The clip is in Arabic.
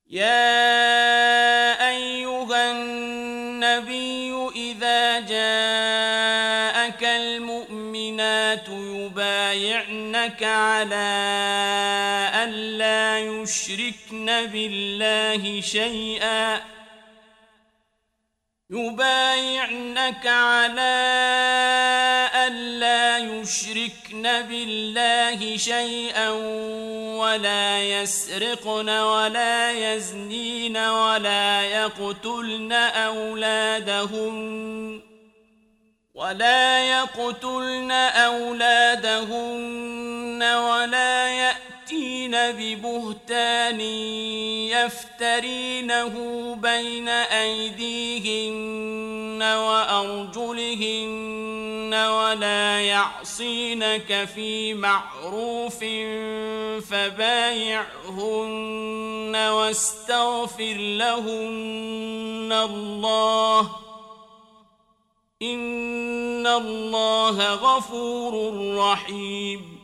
يا أيها النبي إذا جاءك المؤمنات يبايعنك على أن لا يشركن بالله شيئا ولا يسرقن ولا يزنين ولا يقتلن أولادهن ولا يأتين ببهتان يفترينه بين أيديهن وأرجلهن ولا يعصينك في معروف فبايعهن واستغفر لهن الله إن الله غفور رحيم.